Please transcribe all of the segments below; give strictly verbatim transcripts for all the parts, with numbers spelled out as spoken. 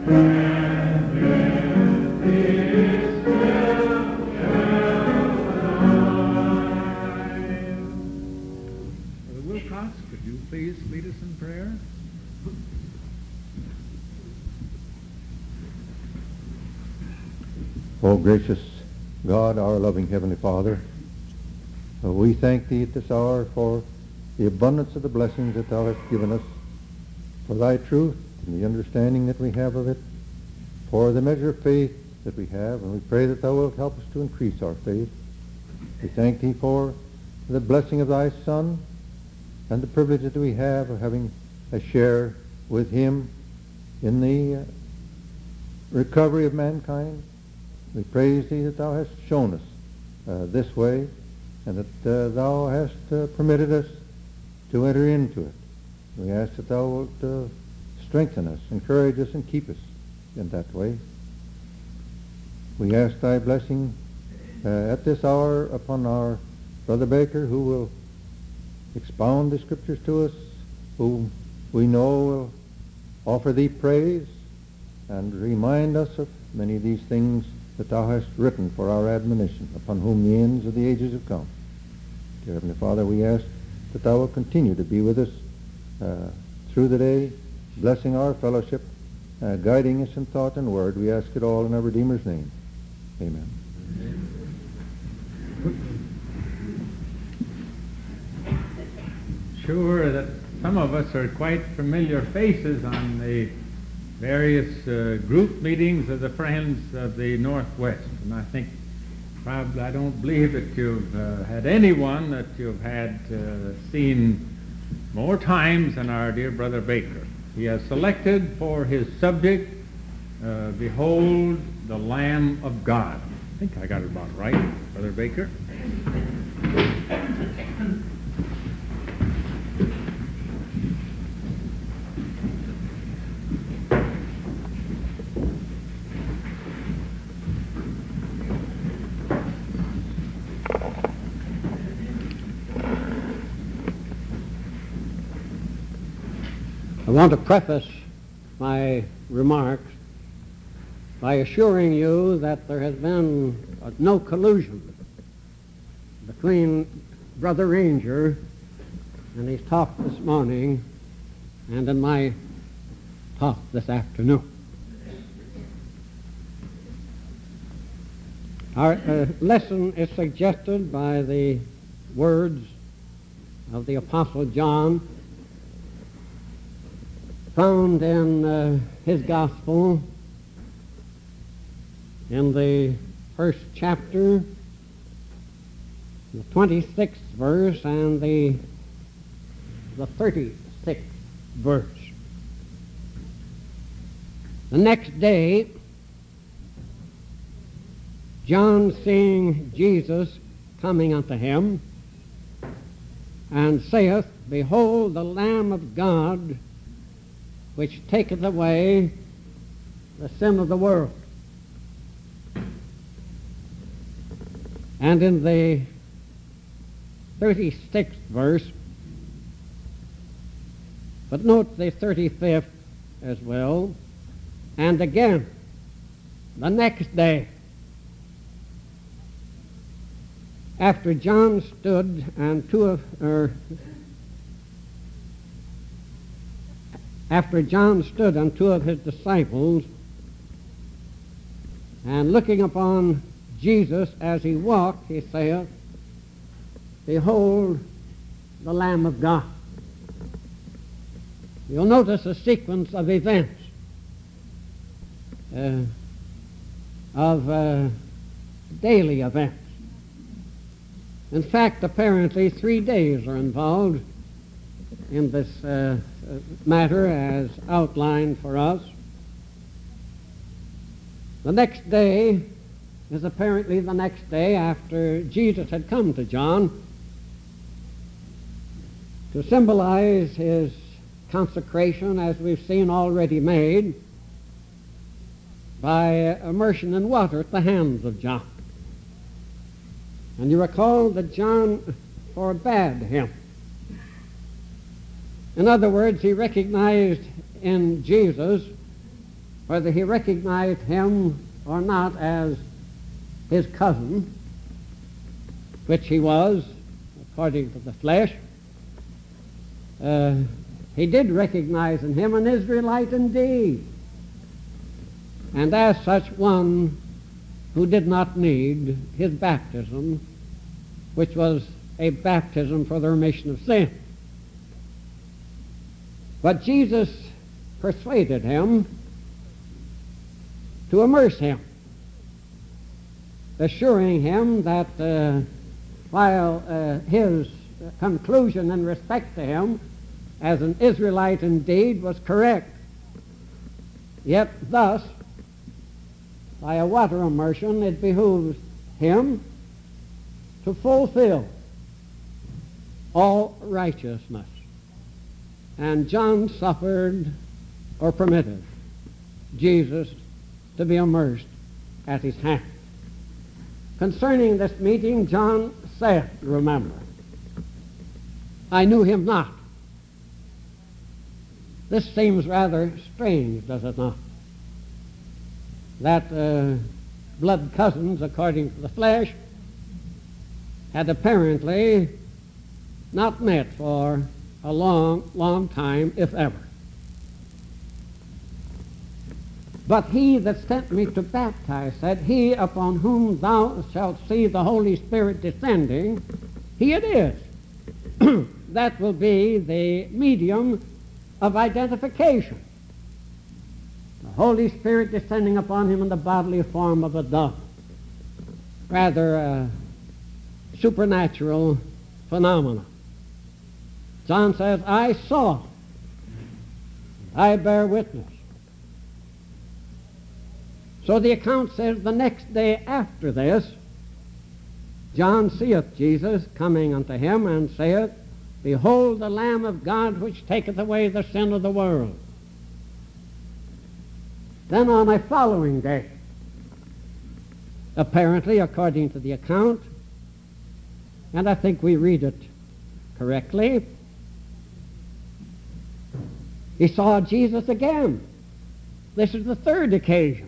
Oh, gracious God, our loving Heavenly Father, uh, we thank Thee at this hour for the abundance of the blessings that Thou hast given us, for Thy truth and the understanding that we have of it, for the measure of faith that we have, and we pray that Thou wilt help us to increase our faith. We thank Thee for the blessing of Thy Son and the privilege that we have of having a share with Him in the uh, recovery of mankind. We praise Thee that Thou hast shown us uh, this way, and that uh, Thou hast uh, permitted us to enter into it. We ask that Thou wilt uh, strengthen us, encourage us, and keep us in that way. We ask Thy blessing uh, at this hour upon our Brother Baker, who will expound the Scriptures to us, who we know will offer Thee praise and remind us of many of these things that Thou hast written for our admonition, upon whom the ends of the ages have come. Dear Heavenly Father, we ask that Thou will continue to be with us uh, through the day, blessing our fellowship, uh, guiding us in thought and word. We ask it all in our Redeemer's name. Amen. Sure that some of us are quite familiar faces on the various uh, group meetings of the Friends of the Northwest. And I think probably, I don't believe that you've uh, had anyone that you've had uh, seen more times than our dear Brother Baker. He has selected for his subject, uh, Behold the Lamb of God. I think I got it about right, Brother Baker. I want to preface my remarks by assuring you that there has been uh, no collusion between Brother Ranger and his talk this morning and in my talk this afternoon. Our uh, lesson is suggested by the words of the Apostle John found in uh, his gospel in the first chapter, the twenty-sixth verse and the, the thirty-sixth verse. The next day, John, seeing Jesus coming unto him, and saith, Behold the Lamb of God, which taketh away the sin of the world. And in the thirty-sixth verse, but note the thirty-fifth as well, and again, the next day, after John stood and two of, er, after John stood and two of his disciples, and looking upon Jesus as he walked, he saith, Behold the Lamb of God. You'll notice a sequence of events, uh, of uh, daily events. In fact, apparently three days are involved in this uh, matter as outlined for us. The next day is apparently the next day after Jesus had come to John to symbolize his consecration, as we've seen already made, by immersion in water at the hands of John. And you recall that John forbade him. In other words, he recognized in Jesus whether he recognized him or not as his cousin, which he was, according to the flesh, uh, he did recognize in him an Israelite indeed, and as such one who did not need his baptism, which was a baptism for the remission of sin. But Jesus persuaded him to immerse him, assuring him that uh, while uh, his conclusion in respect to him as an Israelite indeed was correct, yet thus, by a water immersion, it behooves him to fulfill all righteousness. And John suffered or permitted Jesus to be immersed at his hand. Concerning this meeting, John said, remember, I knew him not. This seems rather strange, does it not? That uh, blood cousins, according to the flesh, had apparently not met for a long, long time, if ever. But he that sent me to baptize said, he upon whom thou shalt see the Holy Spirit descending, he it is. That will be the medium of identification. The Holy Spirit descending upon him in the bodily form of a dove. Rather a supernatural phenomena. John says, I saw, I bear witness. So the account says the next day after this, John seeth Jesus coming unto him, and saith, Behold the Lamb of God which taketh away the sin of the world. Then on a following day, apparently according to the account, and I think we read it correctly, he saw Jesus again. This is the third occasion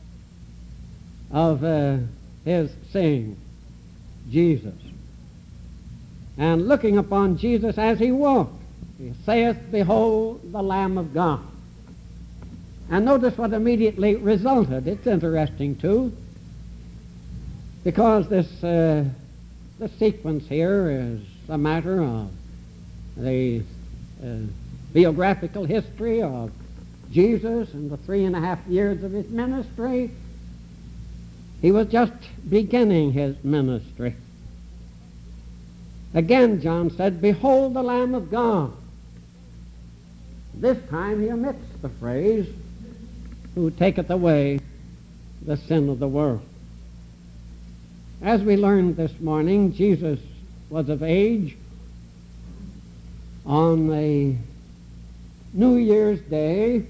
of uh, his seeing Jesus. And looking upon Jesus as he walked, he saith, Behold the Lamb of God. And notice what immediately resulted. It's interesting, too, because this, uh, the sequence here is a matter of the uh, biographical history of Jesus and the three and a half years of his ministry. He was just beginning his ministry. Again, John said, Behold the Lamb of God. This time he omits the phrase, Who taketh away the sin of the world. As we learned this morning, Jesus was of age on the New Year's Day,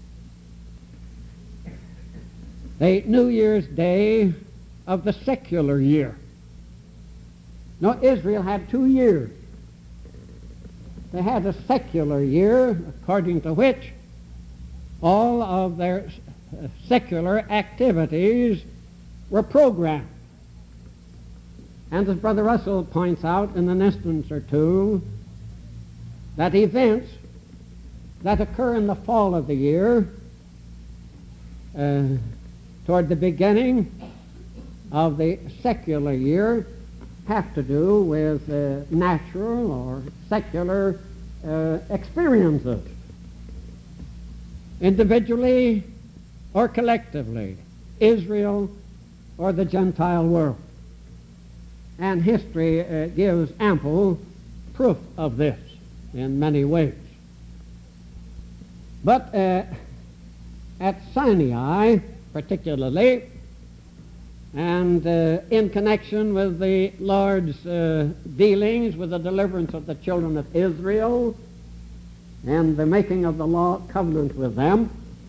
the New Year's Day of the secular year. Now, Israel had two years. They had a secular year, according to which all of their secular activities were programmed. And as Brother Russell points out in an instance or two, that events that occur in the fall of the year, uh, toward the beginning of the secular year, have to do with uh, natural or secular uh, experiences, individually or collectively, Israel or the Gentile world. And history uh, gives ample proof of this in many ways. But uh, at Sinai, particularly, and uh, in connection with the Lord's uh, dealings with the deliverance of the children of Israel and the making of the law covenant with them,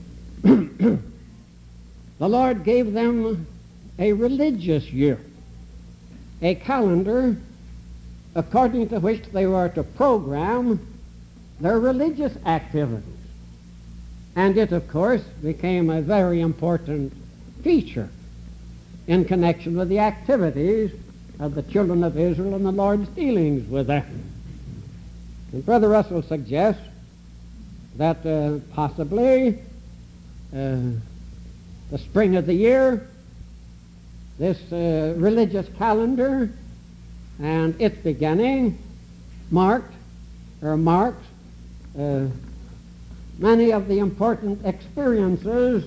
the Lord gave them a religious year, a calendar according to which they were to program their religious activities. And it, of course, became a very important feature in connection with the activities of the children of Israel and the Lord's dealings with them. And Brother Russell suggests that uh, possibly uh, the spring of the year, this uh, religious calendar and its beginning marked or marks uh, many of the important experiences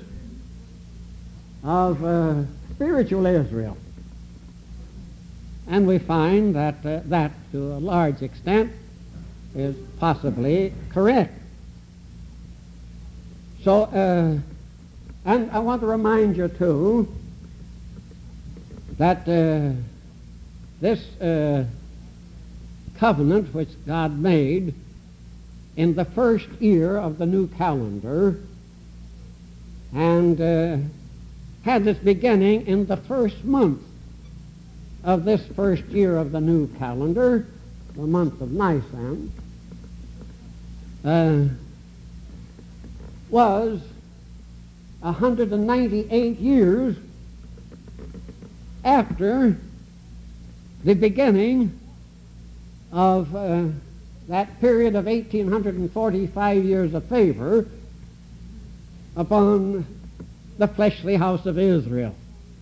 of uh, spiritual Israel. And we find that uh, that to a large extent is possibly correct. So, uh, and I want to remind you too that uh, this uh, covenant which God made in the first year of the new calendar and uh, had its beginning in the first month of this first year of the new calendar, the month of Nisan, uh, was one hundred ninety-eight years after the beginning of uh, that period of eighteen forty-five years of favor upon the fleshly house of Israel.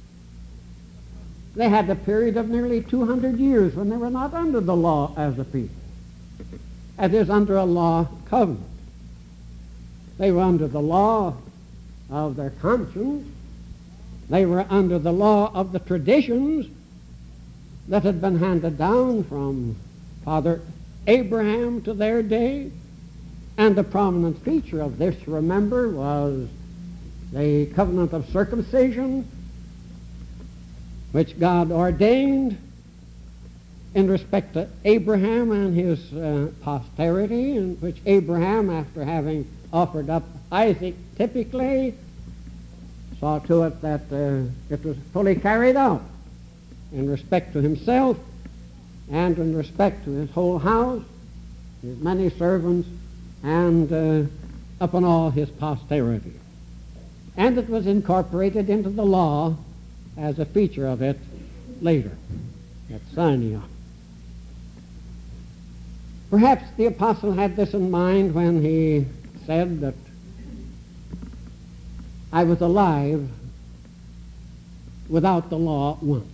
They had a period of nearly two hundred years when they were not under the law as a people. That is, under a law covenant. They were under the law of their conscience. They were under the law of the traditions that had been handed down from Father Abraham to their day. And the prominent feature of this, remember, was the covenant of circumcision, which God ordained in respect to Abraham and his uh, posterity, in which Abraham, after having offered up Isaac typically, saw to it that uh, it was fully carried out in respect to himself and in respect to his whole house, his many servants, and uh, upon all his posterity. And it was incorporated into the law as a feature of it later at Sinai. Perhaps the apostle had this in mind when he said that I was alive without the law once.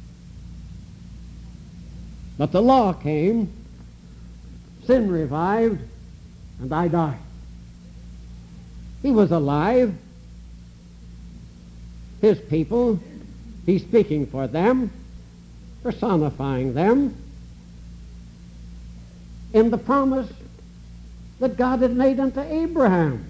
But the law came, sin revived, and I died. He was alive. His people, he's speaking for them, personifying them in the promise that God had made unto Abraham.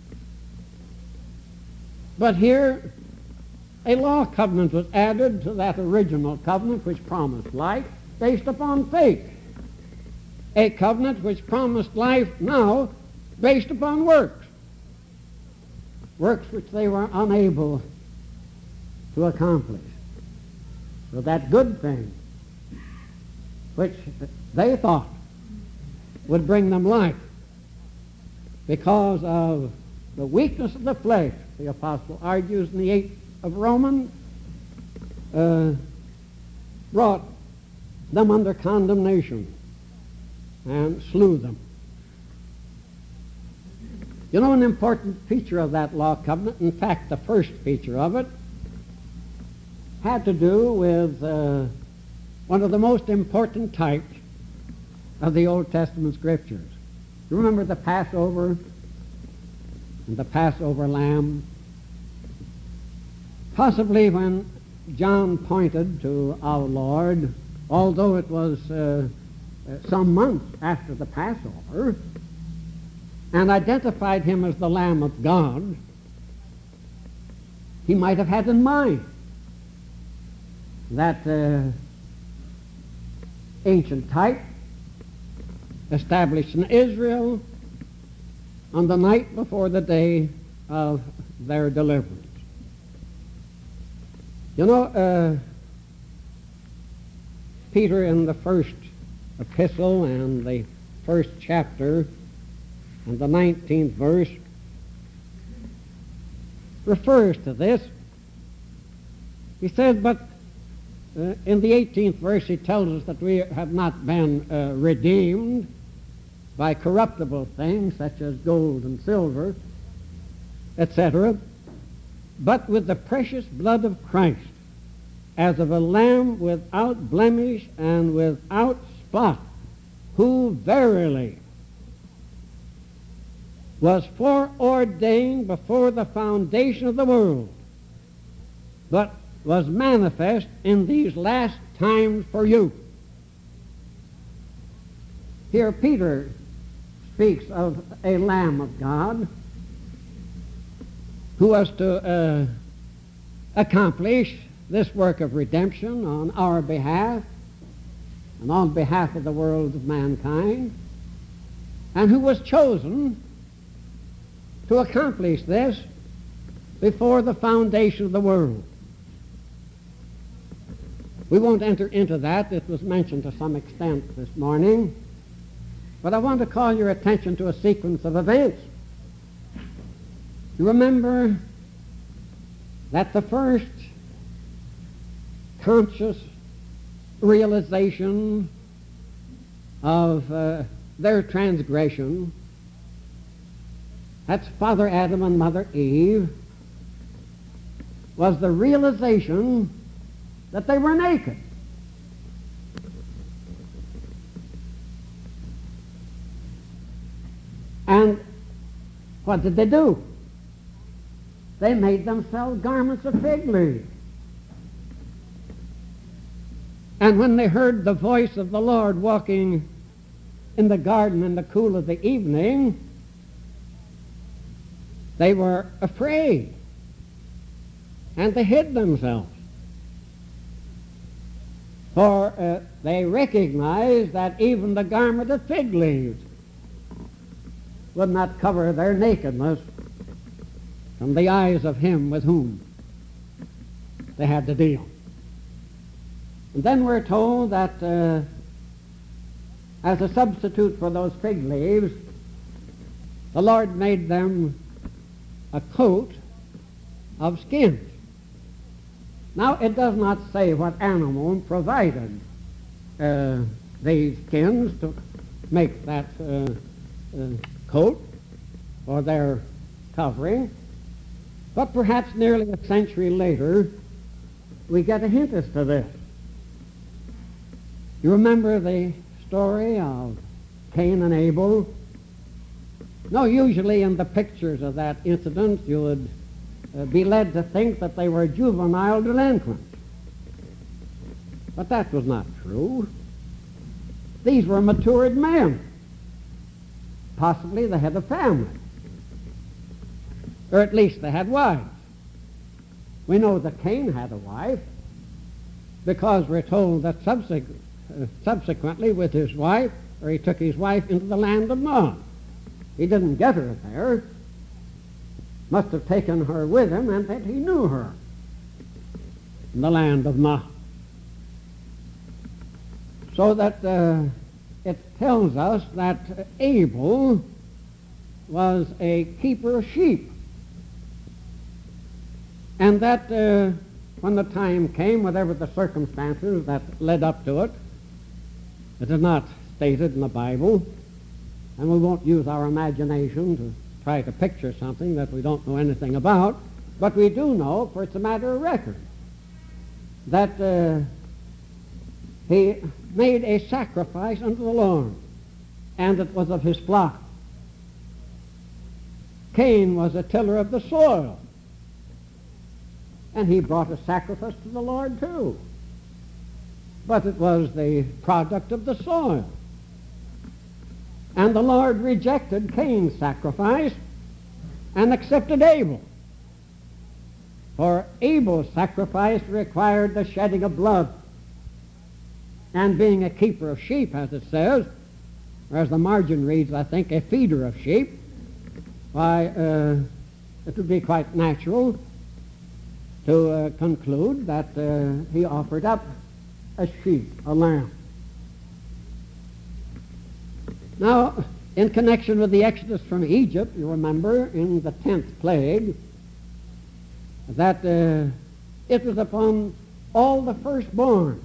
But here, a law covenant was added to that original covenant which promised life based upon faith. A covenant which promised life now based upon works. Works which they were unable to accomplish. So that good thing, which they thought would bring them life because of the weakness of the flesh, the apostle argues in the eighth of Romans, uh, brought them under condemnation and slew them. You know, an important feature of that law covenant, in fact, the first feature of it, had to do with uh, one of the most important types of the Old Testament Scriptures. You remember the Passover and the Passover lamb? Possibly when John pointed to our Lord, although it was uh, some months after the Passover, and identified him as the Lamb of God, he might have had in mind that uh, ancient type established in Israel on the night before the day of their deliverance. You know, uh, Peter in the first epistle and the first chapter and the nineteenth verse refers to this. He says, but uh, in the eighteenth verse he tells us that we have not been uh, redeemed by corruptible things such as gold and silver, et cetera, but with the precious blood of Christ, as of a lamb without blemish and without spot, who verily was foreordained before the foundation of the world, but was manifest in these last times for you. Here Peter speaks of a Lamb of God who was to uh, accomplish this work of redemption on our behalf and on behalf of the world of mankind, and who was chosen to accomplish this before the foundation of the world. We won't enter into that. It was mentioned to some extent this morning. But I want to call your attention to a sequence of events. You remember that the first conscious realization of uh, their transgression, that's Father Adam and Mother Eve, was the realization that they were naked. And what did they do? They made themselves garments of fig leaves. And when they heard the voice of the Lord walking in the garden in the cool of the evening, they were afraid, and they hid themselves. For uh, they recognized that even the garment of fig leaves would not cover their nakedness from the eyes of him with whom they had to deal. And then we're told that uh, as a substitute for those fig leaves, the Lord made them a coat of skins. Now, it does not say what animal provided uh, these skins to make that uh, uh, coat or their covering, but perhaps nearly a century later, we get a hint as to this. You remember the story of Cain and Abel? No, usually in the pictures of that incident, you would uh, be led to think that they were juvenile delinquents. But that was not true. These were matured men, possibly the head of family, or at least they had wives. We know that Cain had a wife because we're told that subsequently, uh, subsequently with his wife, or he took his wife into the land of Nod. He didn't get her there. Must have taken her with him, and that he knew her in the land of Nod. So that uh, it tells us that Abel was a keeper of sheep, and that uh, when the time came, whatever the circumstances that led up to it, it is not stated in the Bible, and we won't use our imagination to try to picture something that we don't know anything about, but we do know, for it's a matter of record, that uh, he made a sacrifice unto the Lord, and it was of his flock. Cain was a tiller of the soil, and he brought a sacrifice to the Lord too. But it was the product of the soil. And the Lord rejected Cain's sacrifice and accepted Abel. For Abel's sacrifice required the shedding of blood. And being a keeper of sheep, as it says, or as the margin reads, I think, a feeder of sheep, why, uh, it would be quite natural to uh, conclude that uh, he offered up a sheep, a lamb. Now, in connection with the exodus from Egypt, you remember, in the tenth plague, that uh, it was upon all the firstborn,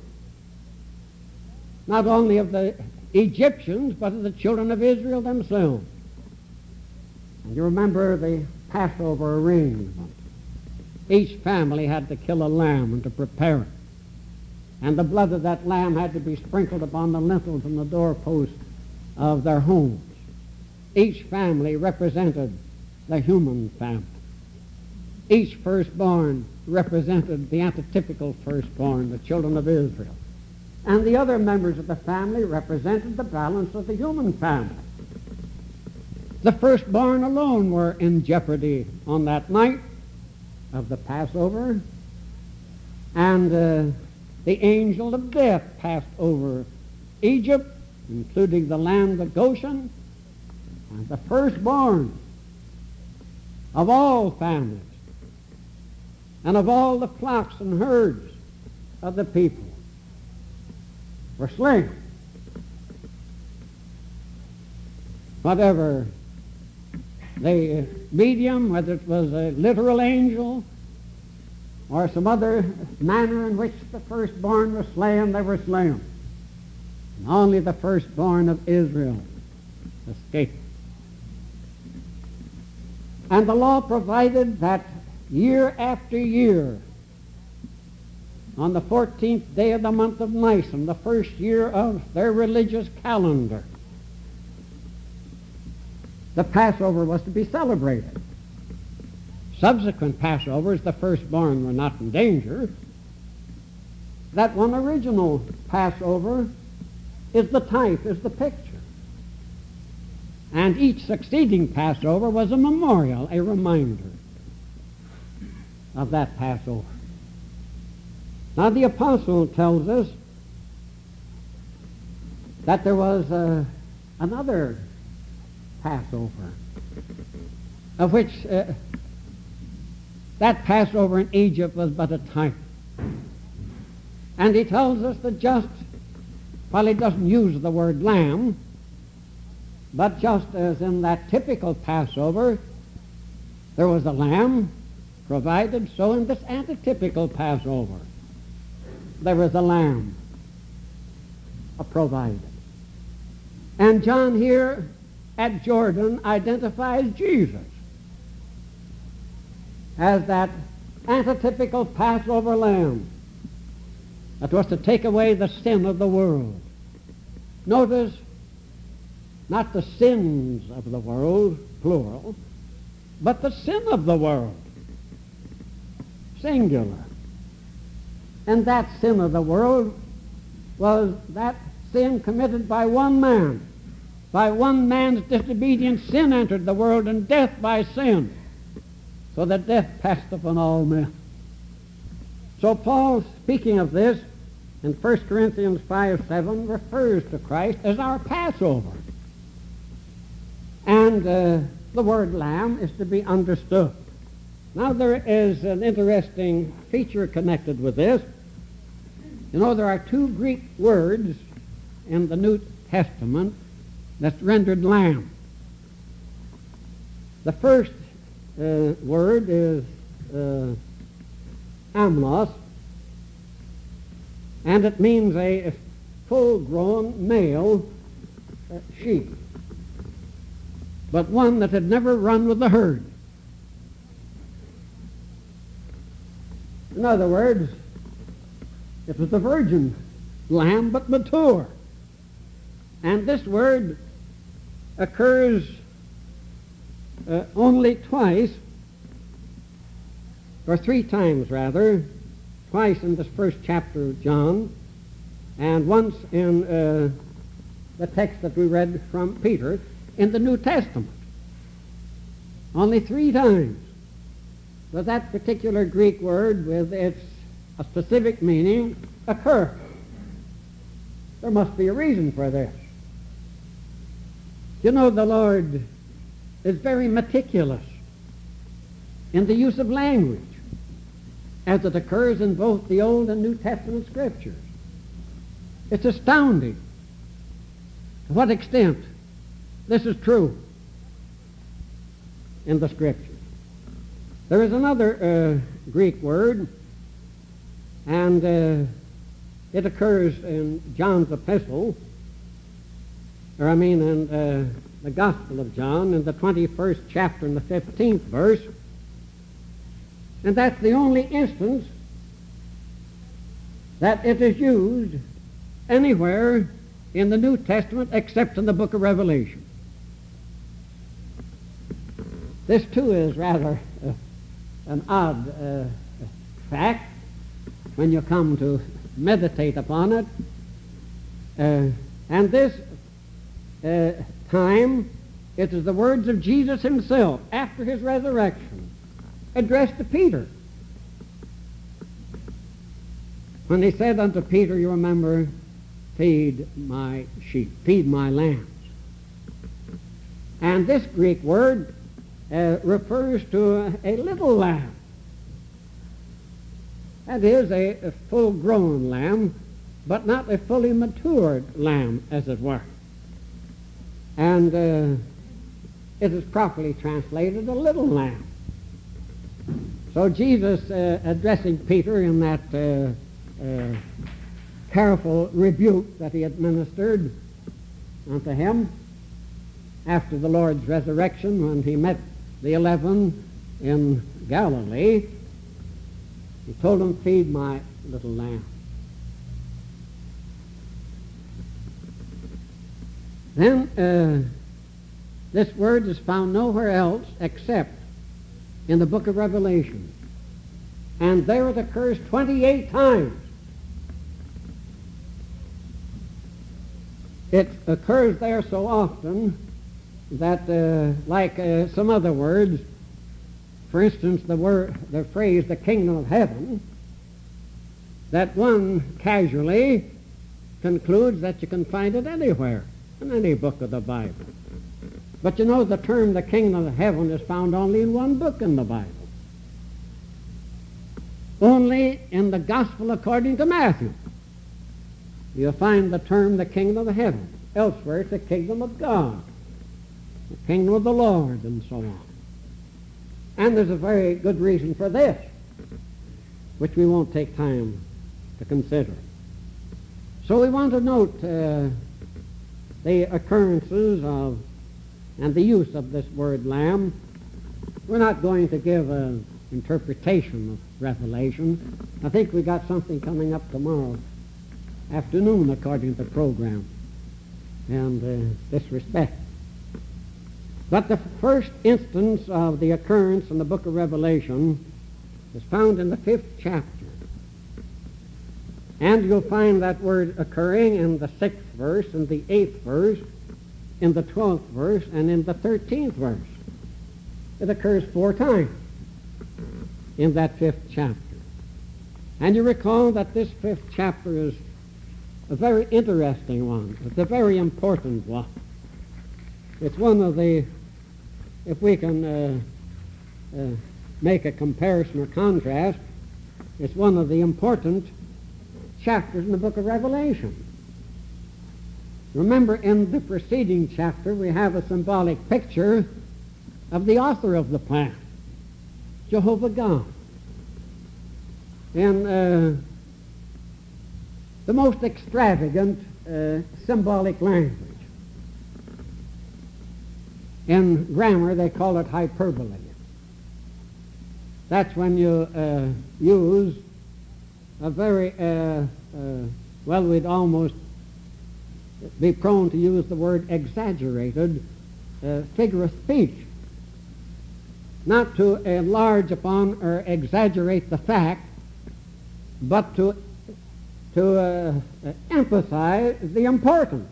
not only of the Egyptians, but of the children of Israel themselves. And you remember the Passover arrangement. Each family had to kill a lamb and to prepare it. And the blood of that lamb had to be sprinkled upon the lintels and the doorposts of their homes. Each family represented the human family. Each firstborn represented the antitypical firstborn, the children of Israel. And the other members of the family represented the balance of the human family. The firstborn alone were in jeopardy on that night of the Passover, and uh, the angel of death passed over Egypt, including the land of Goshen, and the firstborn of all families and of all the flocks and herds of the people were slain. Whatever the medium, whether it was a literal angel or some other manner in which the firstborn was slain, they were slain. And only the firstborn of Israel escaped. And the law provided that year after year, on the fourteenth day of the month of Nisan, the first year of their religious calendar, the Passover was to be celebrated. Subsequent Passovers, the firstborn were not in danger. That one original Passover is the type, is the picture. And each succeeding Passover was a memorial, a reminder of that Passover. Now the apostle tells us that there was uh, another Passover, of which uh, that Passover in Egypt was but a type. And he tells us that just, while he doesn't use the word lamb, but just as in that typical Passover there was a lamb provided, so in this antitypical Passover there was a lamb provided. And John here at Jordan identifies Jesus as that antitypical Passover lamb that was to take away the sin of the world. Notice, not the sins of the world, plural, but the sin of the world, singular. And that sin of the world was that sin committed by one man. By one man's disobedience, sin entered the world, and death by sin, so that death passed upon all men. So Paul, speaking of this, in First Corinthians five seven, refers to Christ as our Passover. And uh, the word lamb is to be understood. Now there is an interesting feature connected with this. You know, there are two Greek words in the New Testament that's rendered lamb. The first uh, word is uh, amnos, and it means a full-grown male uh, sheep, but one that had never run with the herd. In other words, it was a virgin lamb, but mature. And this word occurs uh, only twice, or three times rather, twice in this first chapter of John, and once in uh, the text that we read from Peter in the New Testament. Only three times does that particular Greek word with its a specific meaning occur. There must be a reason for this. You know, the Lord is very meticulous in the use of language as it occurs in both the Old and New Testament Scriptures. It's astounding to what extent this is true in the Scriptures. There is another uh, Greek word, and uh, it occurs in John's epistle, or I mean in uh, the Gospel of John, in the twenty-first chapter and the fifteenth verse, and that's the only instance that it is used anywhere in the New Testament except in the book of Revelation. This too is rather uh, an odd uh, fact when you come to meditate upon it. Uh, and this uh, time, it is the words of Jesus himself after his resurrection addressed to Peter. When he said unto Peter, you remember, feed my sheep, feed my lambs. And this Greek word uh, refers to a, a little lamb. That is, a, a full-grown lamb, but not a fully matured lamb, as it were. And uh, it is properly translated a little lamb. So Jesus, uh, addressing Peter in that uh, uh, careful rebuke that he administered unto him after the Lord's resurrection, when he met the eleven in Galilee, he told them, feed my little lamb. Then uh, this word is found nowhere else except in the book of Revelation. And there it occurs twenty-eight times. It occurs there so often that, uh, like uh, some other words, for instance, the word, the phrase, the kingdom of heaven, that one casually concludes that you can find it anywhere in any book of the Bible. But you know, the term the kingdom of heaven is found only in one book in the Bible. Only in the Gospel according to Matthew you'll find the term the kingdom of heaven. Elsewhere it's the kingdom of God, the kingdom of the Lord, and so on. And there's a very good reason for this, which we won't take time to consider. So we want to note uh, the occurrences of and the use of this word lamb. We're not going to give an interpretation of Revelation. I think we got something coming up tomorrow afternoon according to the program in uh, this respect. But the first instance of the occurrence in the book of Revelation is found in the fifth chapter. And you'll find that word occurring in the sixth verse, and the eighth verse, in the twelfth verse, and in the thirteenth verse. It occurs four times in that fifth chapter. And you recall that this fifth chapter is a very interesting one. It's a very important one. It's one of the, if we can uh, uh, make a comparison or contrast, it's one of the important chapters in the book of Revelation. Remember, in the preceding chapter, we have a symbolic picture of the author of the plan, Jehovah God. In uh, the most extravagant uh, symbolic language. In grammar, they call it hyperbole. That's when you uh, use a very, uh, uh, well, we'd almost be prone to use the word exaggerated uh, figure of speech. Not to enlarge upon or exaggerate the fact, but to, to uh, uh, emphasize the importance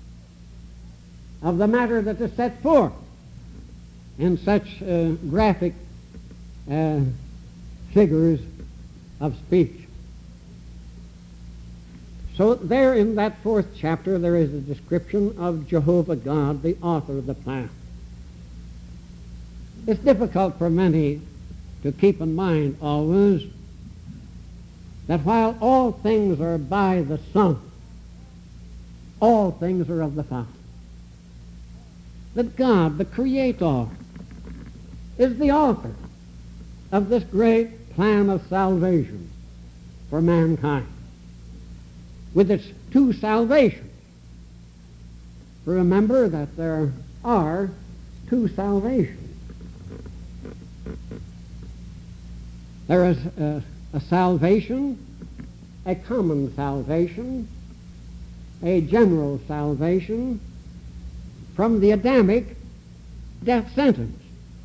of the matter that is set forth in such uh, graphic uh, figures of speech. So there in that fourth chapter there is a description of Jehovah God, the author of the plan. It's difficult for many to keep in mind always that while all things are by the Son, all things are of the Father. That God, the Creator, is the author of this great plan of salvation for mankind, with its two salvations. Remember that there are two salvations. There is a, a salvation, a common salvation, a general salvation from the Adamic death sentence,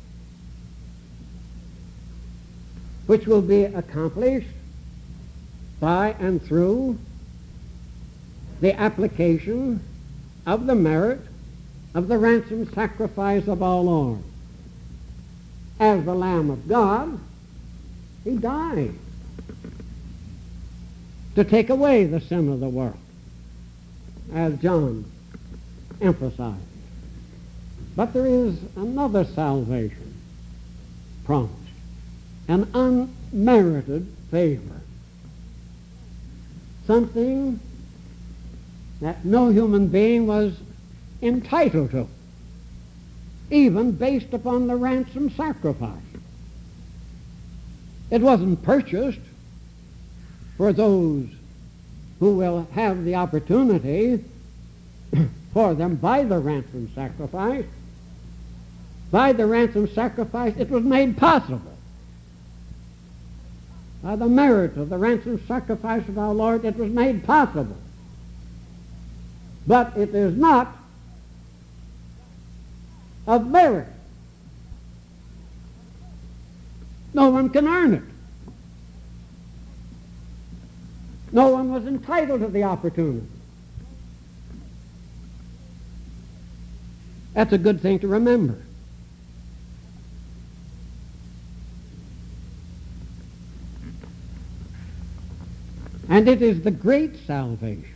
which will be accomplished by and through the application of the merit of the ransom sacrifice of our Lord. As the Lamb of God, he died to take away the sin of the world, as John emphasized. But there is another salvation promised, an unmerited favor, something that no human being was entitled to, even based upon the ransom sacrifice. It wasn't purchased for those who will have the opportunity for them by the ransom sacrifice. By the ransom sacrifice, it was made possible. By the merit of the ransom sacrifice of our Lord, it was made possible. But it is not of merit. No one can earn it. No one was entitled to the opportunity. That's a good thing to remember. And it is the great salvation.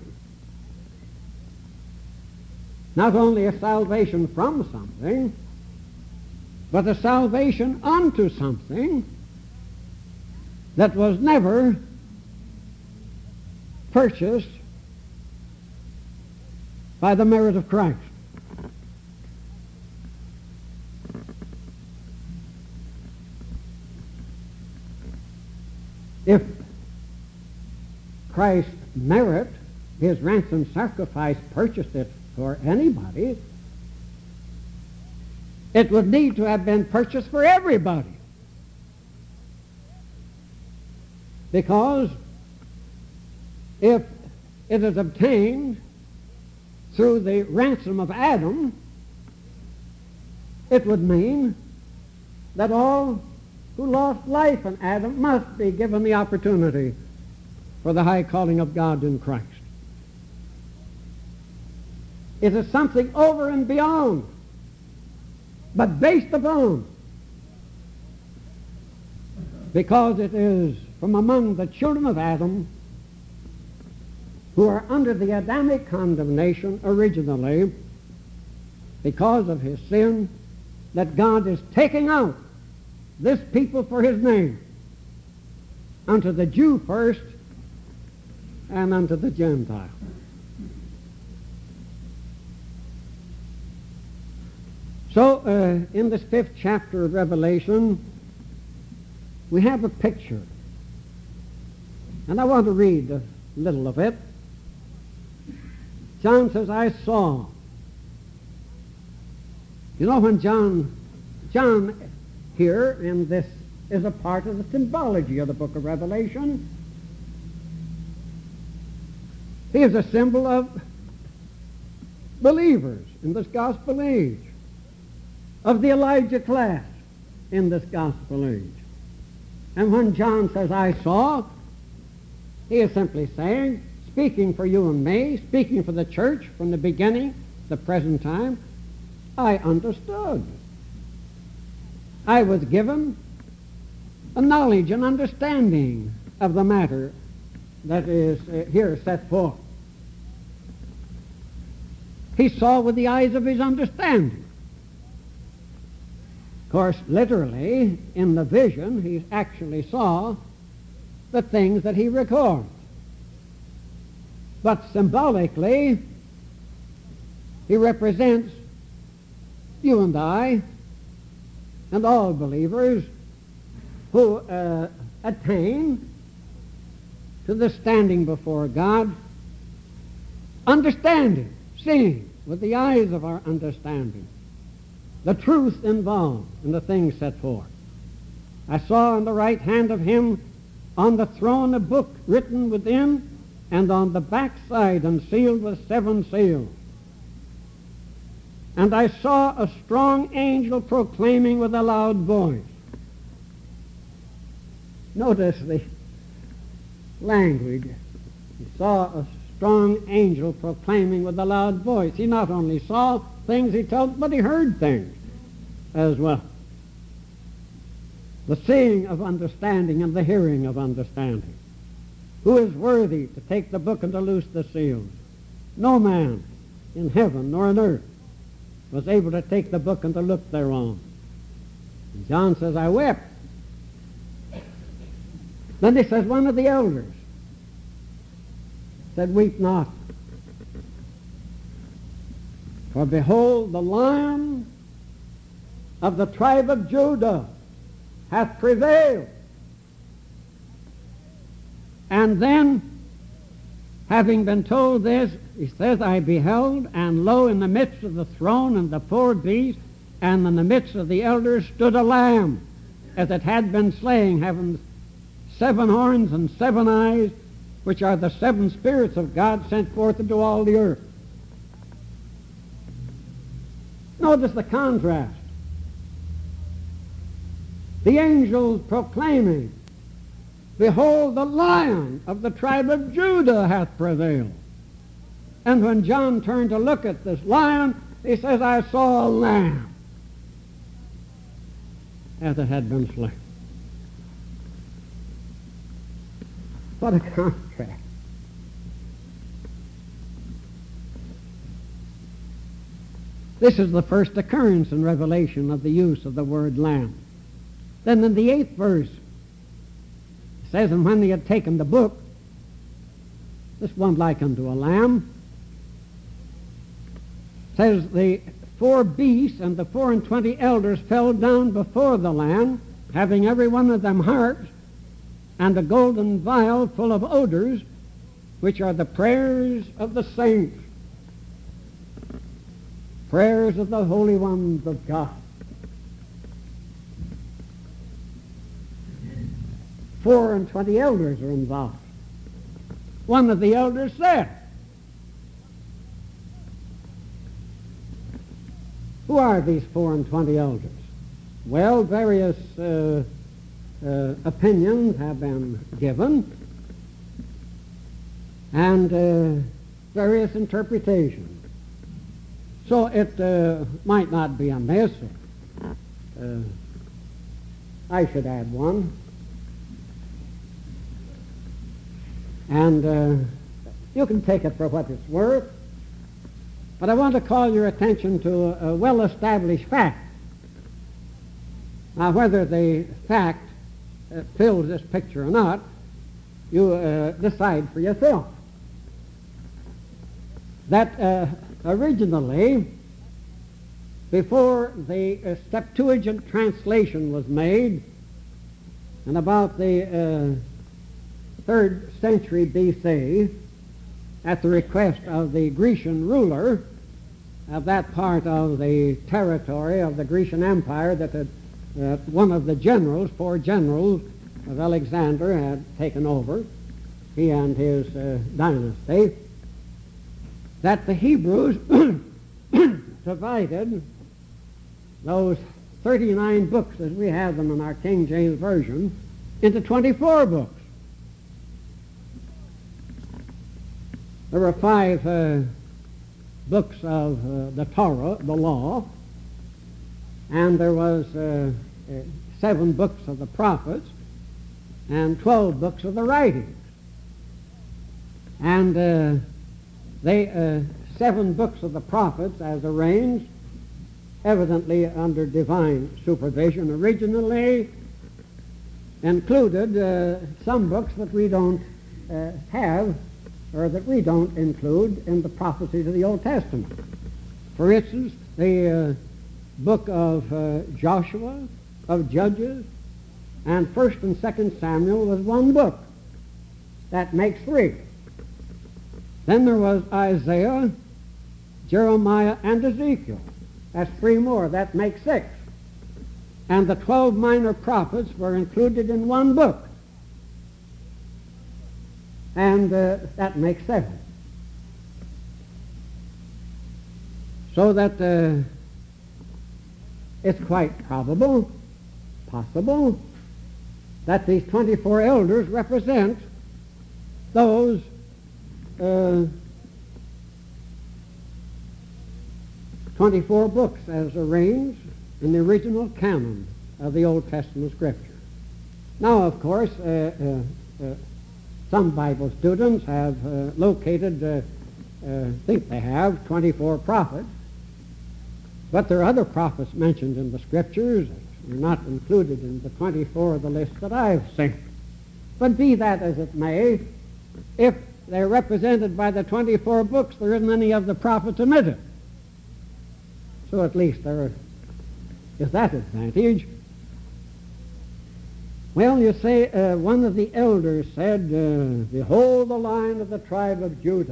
Not only a salvation from something, but a salvation unto something that was never purchased by the merit of Christ. If Christ's merit, his ransom sacrifice, purchased it for anybody, it would need to have been purchased for everybody. Because if it is obtained through the ransom of Adam, it would mean that all who lost life in Adam must be given the opportunity for the high calling of God in Christ. It is something over and beyond, but based upon, because it is from among the children of Adam who are under the Adamic condemnation originally because of his sin, that God is taking out this people for his name, unto the Jew first and unto the Gentile. So, uh, in this fifth chapter of Revelation, we have a picture. And I want to read a little of it. John says, I saw. You know, when John, John here in this is a part of the symbology of the book of Revelation. He is a symbol of believers in this gospel age, of the Elijah class in this gospel age. And when John says, I saw, he is simply saying, speaking for you and me, speaking for the church from the beginning, the present time, I understood. I was given a knowledge and understanding of the matter that is uh, here set forth. He saw with the eyes of his understanding. Of course, literally, in the vision, he actually saw the things that he records. But symbolically, he represents you and I and all believers who uh, attain to the standing before God, understanding, seeing with the eyes of our understanding the truth involved in the things set forth. I saw on the right hand of him on the throne a book written within and on the backside and sealed with seven seals. And I saw a strong angel proclaiming with a loud voice. Notice the language. He saw a strong angel proclaiming with a loud voice. He not only saw things he told, but he heard things as well. The seeing of understanding and the hearing of understanding. Who is worthy to take the book and to loose the seals? No man in heaven nor on earth was able to take the book and to look thereon. And John says, I wept. Then he says, one of the elders said, weep not. For behold, the Lion of the tribe of Judah hath prevailed. And then, having been told this, he says, I beheld, and lo, in the midst of the throne and the four beasts, and in the midst of the elders stood a lamb, as it had been slain, having seven horns and seven eyes, which are the seven spirits of God sent forth into all the earth. Notice the contrast. The angels proclaiming, behold, the Lion of the tribe of Judah hath prevailed. And when John turned to look at this lion, he says, I saw a lamb as it had been slain. What a contrast. This is the first occurrence in Revelation of the use of the word lamb. Then in the eighth verse, it says, and when they had taken the book, this one like unto a lamb, says the four beasts and the four and twenty elders fell down before the Lamb, having every one of them harps, and a golden vial full of odors, which are the prayers of the saints, prayers of the holy ones of God. Four and twenty elders are involved. One of the elders said, who are these four and twenty elders? Well, various uh, uh, opinions have been given, and uh, various interpretations. So it uh, might not be amiss. Uh, I should add one. And uh, you can take it for what it's worth, but I want to call your attention to a, a well-established fact. Now, whether the fact uh, fills this picture or not, you uh, decide for yourself. That uh, originally, before the uh, Septuagint translation was made, in about the uh, third century B C, at the request of the Grecian ruler of that part of the territory of the Grecian Empire that had, uh, one of the generals, four generals of Alexander had taken over, he and his uh, dynasty, that the Hebrews divided those thirty-nine books as we have them in our King James Version into twenty-four books. There were five uh, books of uh, the Torah, the law, and there was uh, uh, seven books of the prophets and twelve books of the writings. And uh, they uh, seven books of the prophets, as arranged, evidently under divine supervision, originally included uh, some books that we don't uh, have or that we don't include in the prophecies of the Old Testament. For instance, the uh, book of uh, Joshua, of Judges, and First and Second Samuel was one book. That makes three. Then there was Isaiah, Jeremiah, and Ezekiel. That's three more. That makes six. And the twelve minor prophets were included in one book. And uh, that makes seven. So that uh, it's quite probable, possible, that these twenty-four elders represent those uh, twenty-four books as arranged in the original canon of the Old Testament Scripture. Now, of course, uh, uh, uh, some Bible students have uh, located, uh, uh, think they have, twenty-four prophets, but there are other prophets mentioned in the Scriptures that are not included in the twenty-four of the list that I've seen. But be that as it may, if they're represented by the twenty-four books, there isn't any of the prophets omitted. So at least there is that advantage. Well, you say, uh, one of the elders said, uh, behold the line of the tribe of Judah.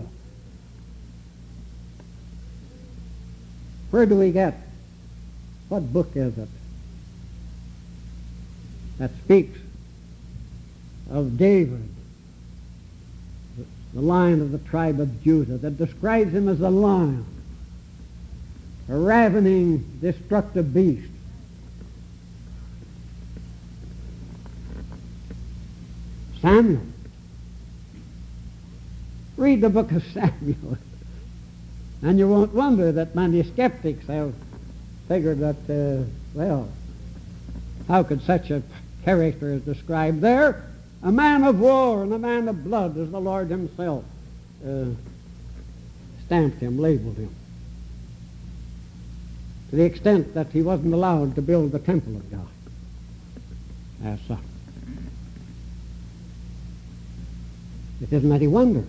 Where do we get? What book is it that speaks of David, the line of the tribe of Judah, that describes him as a lion, a ravening, destructive beast? Samuel. Read the book of Samuel, and you won't wonder that many skeptics have figured that, uh, well, how could such a character as described there, a man of war and a man of blood, as the Lord himself uh, stamped him, labeled him, to the extent that he wasn't allowed to build the temple of God as such. It isn't any wonder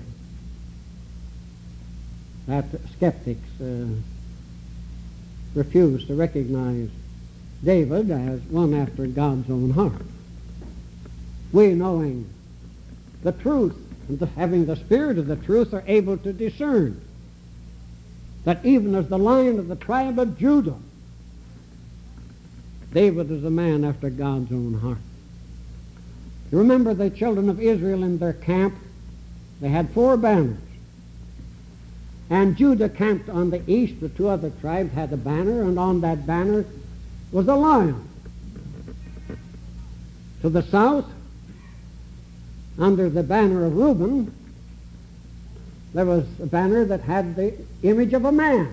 that skeptics uh, refuse to recognize David as one after God's own heart. We, knowing the truth and the, having the spirit of the truth, are able to discern that even as the Lion of the tribe of Judah, David is a man after God's own heart. You remember the children of Israel in their camp? They had four banners. And Judah camped on the east. The two other tribes had a banner, and on that banner was a lion. To the south, under the banner of Reuben, there was a banner that had the image of a man.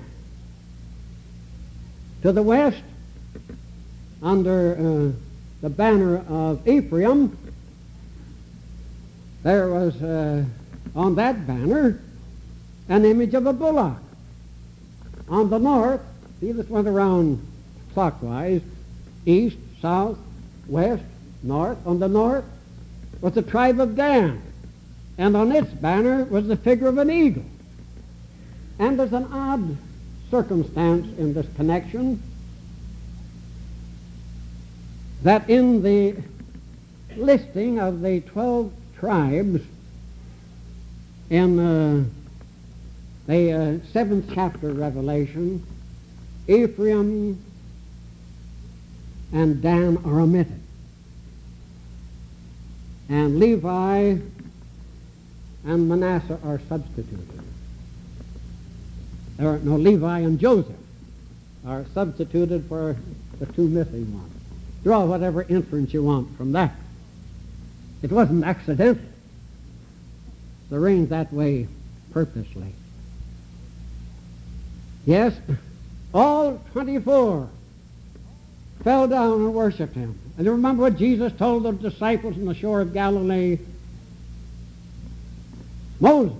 To the west, under uh, the banner of Ephraim, there was uh, on that banner an image of a bullock. On the north, see, this went around clockwise, east, south, west, north. On the north was the tribe of Dan, and on its banner was the figure of an eagle. And there's an odd circumstance in this connection, that in the listing of the twelve tribes in uh, the uh, seventh chapter of Revelation, Ephraim and Dan are omitted, and Levi and Manasseh are substituted. There are no Levi and Joseph are substituted for the two missing ones. Draw whatever inference you want from that. It wasn't accidental. It's arranged that way purposely. Yes, all twenty-four fell down and worshipped him. And you remember what Jesus told the disciples on the shore of Galilee? Moses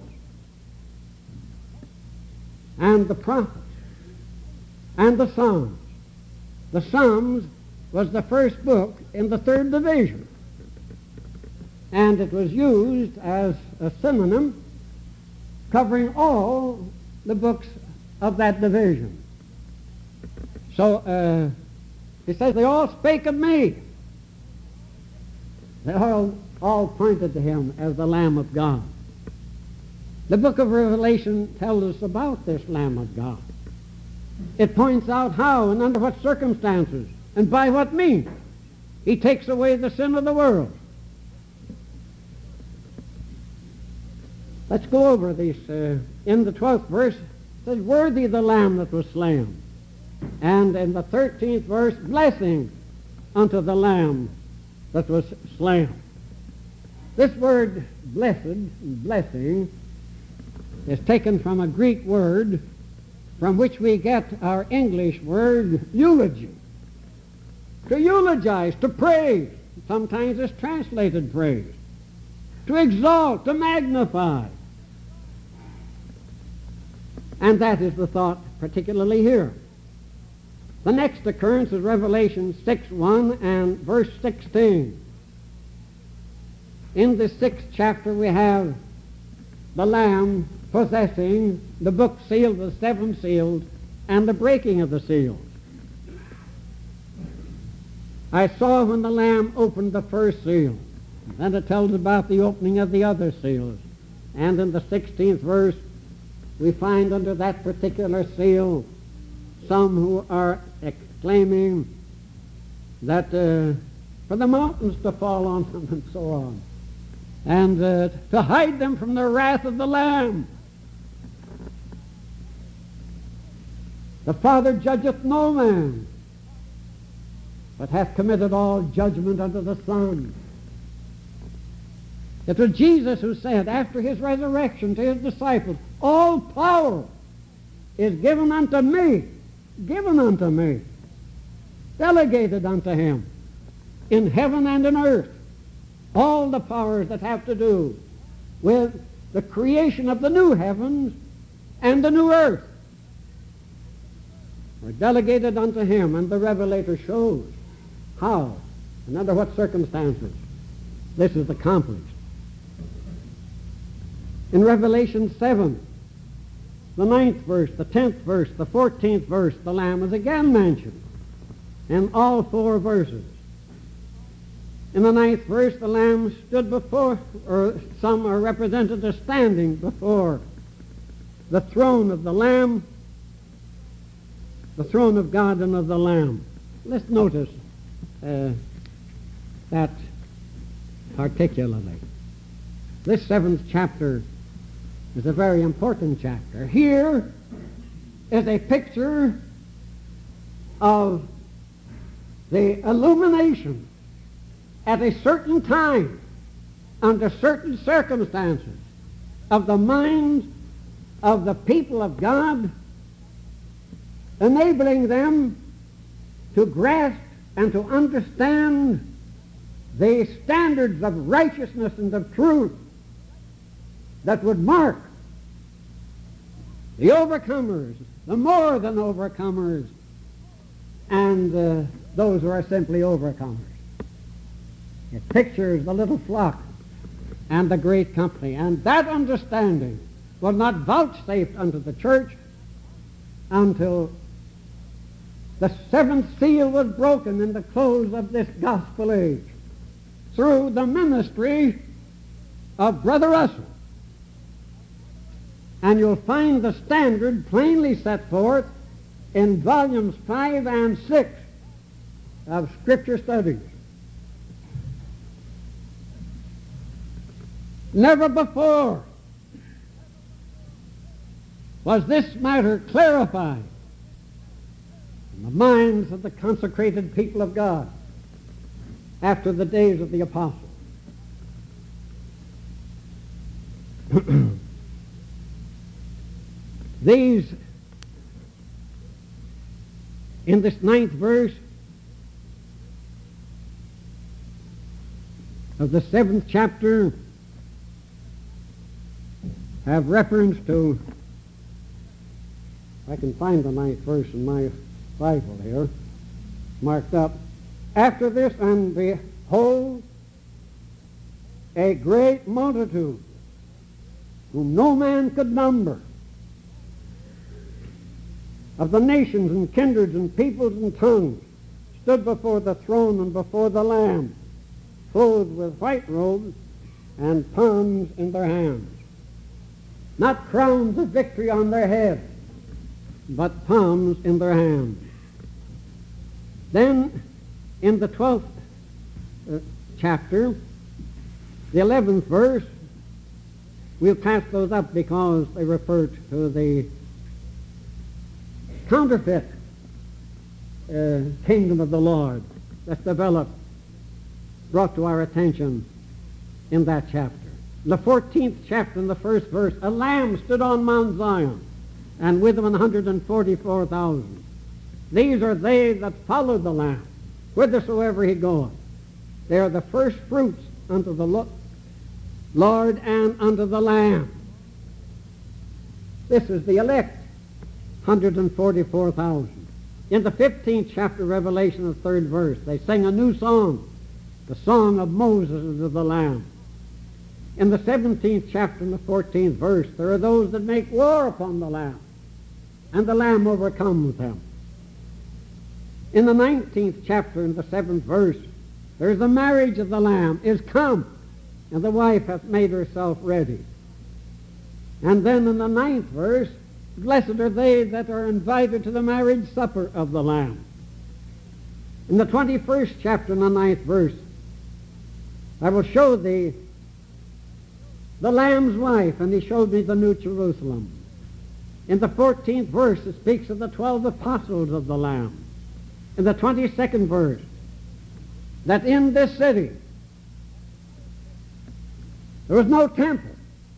and the prophets and the Psalms. The Psalms was the first book in the third division, and it was used as a synonym covering all the books of that division. So uh, he says, they all spake of me. They all, all pointed to him as the Lamb of God. The book of Revelation tells us about this Lamb of God. It points out how and under what circumstances and by what means he takes away the sin of the world. Let's go over these. Uh, in the twelfth verse, it says, "Worthy the Lamb that was slain." And in the thirteenth verse, "Blessing unto the Lamb that was slain." This word blessed, blessing, is taken from a Greek word from which we get our English word eulogy. To eulogize, to praise. Sometimes it's translated praise. To exalt, to magnify. And that is the thought particularly here. The next occurrence is Revelation six one and verse sixteen. In the sixth chapter we have the Lamb possessing the book sealed with seven seals and the breaking of the seals. I saw when the Lamb opened the first seal. Then it tells about the opening of the other seals. And in the sixteenth verse, we find under that particular seal some who are exclaiming that uh, for the mountains to fall on them and so on, and uh, to hide them from the wrath of the Lamb. The Father judgeth no man, but hath committed all judgment unto the Son. It was Jesus who said after his resurrection to his disciples, "All power is given unto me," given unto me, delegated unto him, in heaven and in earth. All the powers that have to do with the creation of the new heavens and the new earth were delegated unto him, and the Revelator shows how and under what circumstances this is accomplished. In Revelation seven, the ninth verse, the tenth verse, the fourteenth verse, the Lamb is again mentioned in all four verses. In the ninth verse, the Lamb stood before, or some are represented as standing before the throne of the Lamb, the throne of God and of the Lamb. Let's notice uh, that particularly. This seventh chapter is a very important chapter. Here is a picture of the illumination at a certain time, under certain circumstances, of the minds of the people of God, enabling them to grasp and to understand the standards of righteousness and of truth that would mark the overcomers, the more than overcomers, and uh, those who are simply overcomers. It pictures the little flock and the great company, and that understanding was not vouchsafed unto the church until the seventh seal was broken in the close of this gospel age through the ministry of Brother Russell. And you'll find the standard plainly set forth in volumes five and six of Scripture Studies. Never before was this matter clarified in the minds of the consecrated people of God after the days of the apostles. These, in this ninth verse of the seventh chapter, have reference to, I can find the ninth verse in my Bible here, marked up. After this, and behold, a great multitude, whom no man could number, of the nations and kindreds and peoples and tongues, stood before the throne and before the Lamb. clothed with white robes and palms in their hands. Not crowns of victory on their heads, but palms in their hands. Then, in the twelfth uh, chapter, the eleventh verse, we'll pass those up because they refer to the counterfeit uh, kingdom of the Lord that's developed, brought to our attention in that chapter. In the fourteenth chapter, in the first verse, a lamb stood on Mount Zion, and with him one hundred forty-four thousand. These are they that follow the Lamb, whithersoever he goeth. They are the first fruits unto the lo- Lord and unto the Lamb. This is the elect, one hundred forty-four thousand. In the fifteenth chapter of Revelation, the third verse, they sing a new song, the song of Moses and of the Lamb. In the seventeenth chapter and the fourteenth verse, there are those that make war upon the Lamb, and the Lamb overcomes them. In the nineteenth chapter and the seventh verse, there is the marriage of the Lamb is come, and the wife hath made herself ready. And then in the ninth verse, blessed are they that are invited to the marriage supper of the Lamb. In the twenty-first chapter and the ninth verse, I will show thee the Lamb's wife, and he showed me the New Jerusalem. In the fourteenth verse, it speaks of the twelve apostles of the Lamb. In the twenty-second verse, that in this city there was no temple.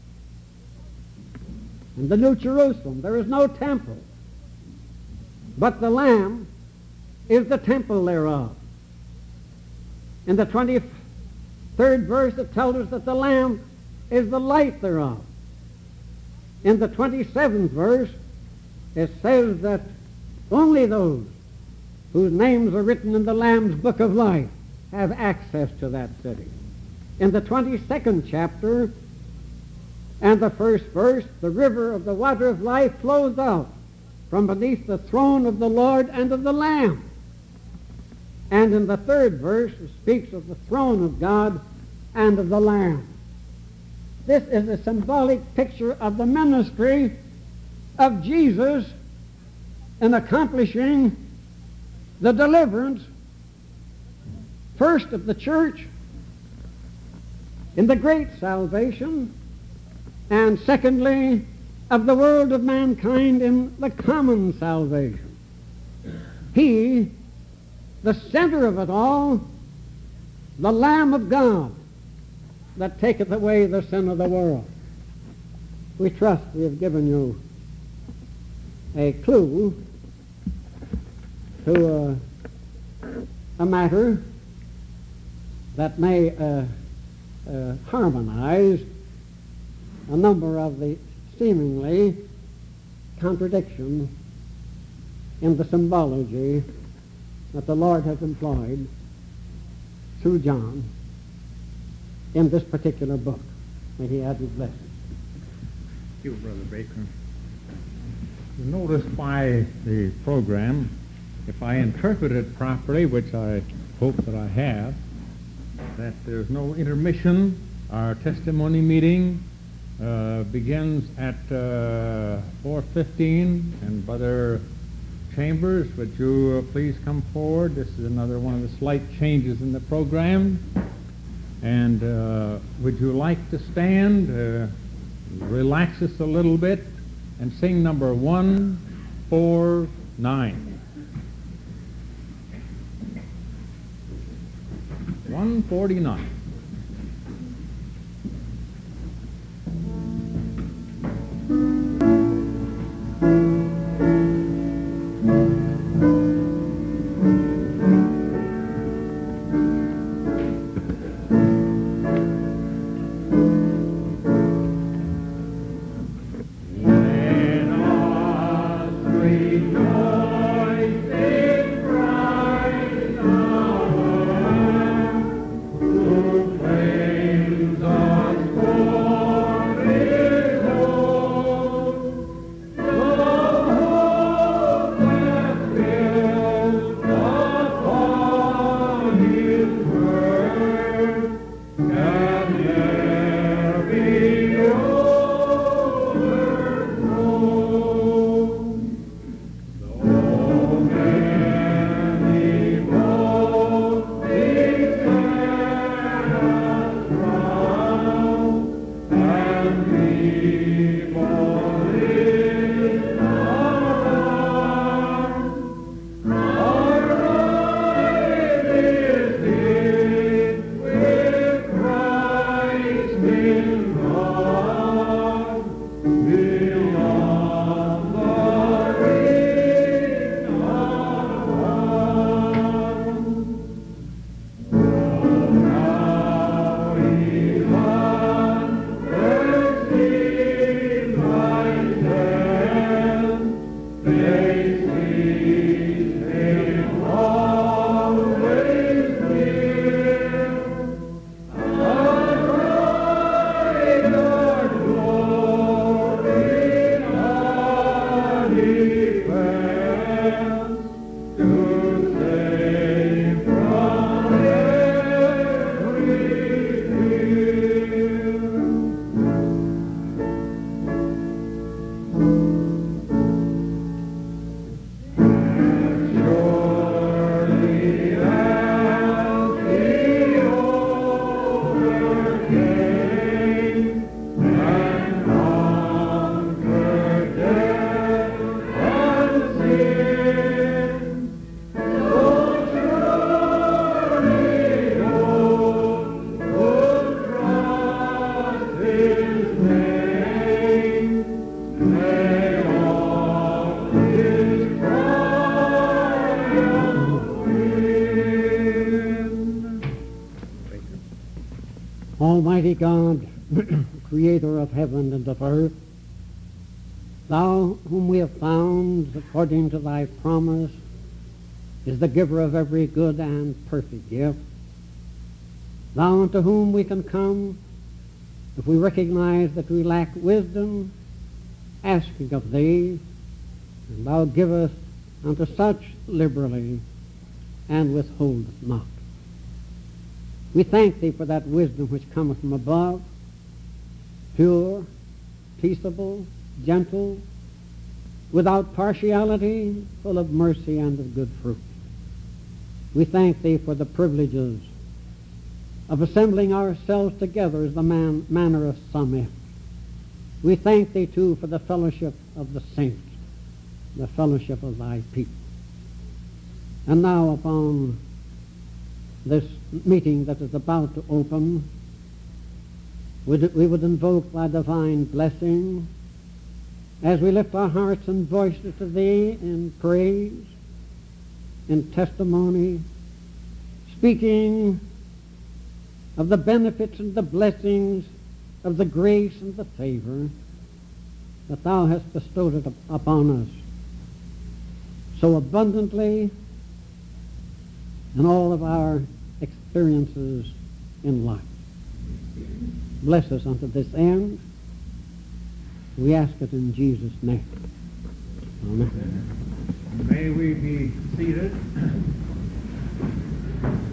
In the New Jerusalem, there is no temple, but the Lamb is the temple thereof. In the twenty-third verse, it tells us that the Lamb is the light thereof. In the twenty-seventh verse, it says that only those whose names are written in the Lamb's book of life have access to that city. In the twenty-second chapter and the first verse, the river of the water of life flows out from beneath the throne of the Lord and of the Lamb. And in the third verse, it speaks of the throne of God and of the Lamb. This is a symbolic picture of the ministry of Jesus in accomplishing the deliverance, first of the church in the great salvation, and secondly of the world of mankind in the common salvation. He, the center of it all, the Lamb of God that taketh away the sin of the world. We trust we have given you a clue to uh, a matter that may uh, uh, harmonize a number of the seemingly contradictions in the symbology that the Lord has employed through John in this particular book. May he add his blessing. Thank you, Brother Baker. You notice by the program, if I interpret it properly, which I hope that I have, that there's no intermission. Our testimony meeting uh, begins at uh, four fifteen, and Brother Chambers, would you uh, please come forward? This is another one of the slight changes in the program. And uh, would you like to stand, uh, relax us a little bit, and sing number one four nine. one forty-nine. Oh Creator of heaven and of earth, thou whom we have found according to thy promise is the giver of every good and perfect gift, thou unto whom we can come if we recognize that we lack wisdom, asking of thee, and thou givest unto such liberally and withholdest not. We thank thee for that wisdom which cometh from above, pure, peaceable, gentle, without partiality, full of mercy and of good fruit. We thank thee for the privileges of assembling ourselves together as the man, manner of some is. We thank thee, too, for the fellowship of the saints, the fellowship of thy people. And now upon this meeting that is about to open, we would invoke thy divine blessing as we lift our hearts and voices to thee in praise, in testimony, speaking of the benefits and the blessings of the grace and the favor that thou hast bestowed it upon us so abundantly in all of our experiences in life. Bless us unto this end. We ask it in Jesus' name. Amen. May we be seated.